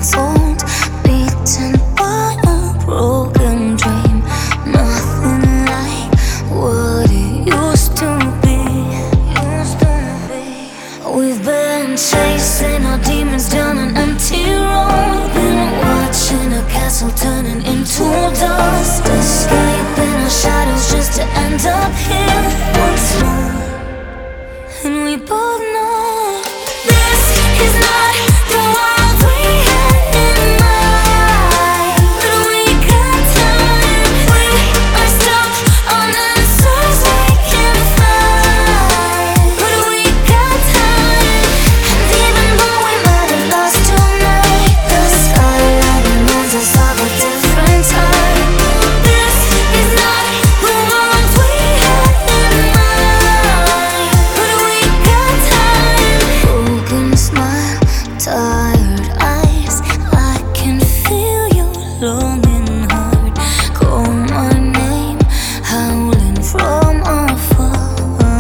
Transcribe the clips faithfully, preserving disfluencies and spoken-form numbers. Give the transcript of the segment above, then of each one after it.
months old, beaten by a broken dream. Nothing like what it used to be. Used to be. We've been chasing our demons down an empty road. Been watching a castle turning into dust, escaping our shadows just to end up here once more. And we both know this is not the world we had in mind. But we got time, we are stuck on answers we can't find. But we got time, and even though we might have lost tonight, the skyline reminds us of a different time. This is not the world we had in mind. But we got time. Broken smile, tired eyes, I can feel your longing heart. Call my name, howling from afar.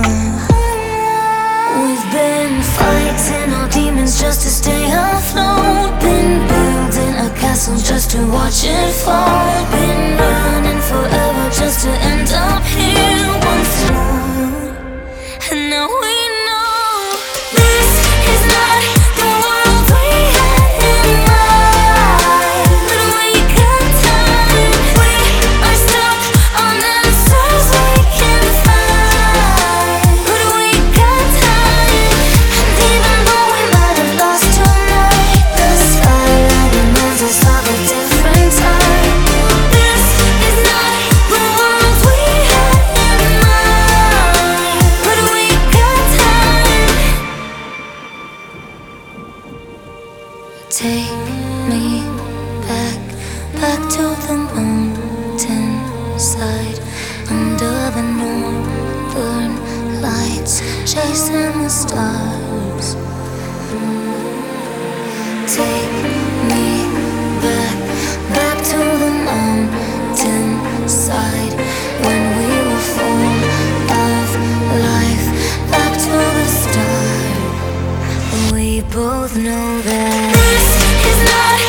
We've been fighting our demons just to stay afloat. Been building a castle just to watch it fall. Been running forever just to end up here once more. And now we know this is not the world we had in mind. But we got time, we are stuck on answers we can't find. But we got time, and even though we might have lost tonight, the skyline reminds us of a different time. This is not the world we had in mind. But we got time. Take me back, back to the mountain side, under the northern lights, chasing the stars. Take me back, back to the mountain side, when we were full of life, back to the start. We both know that this is not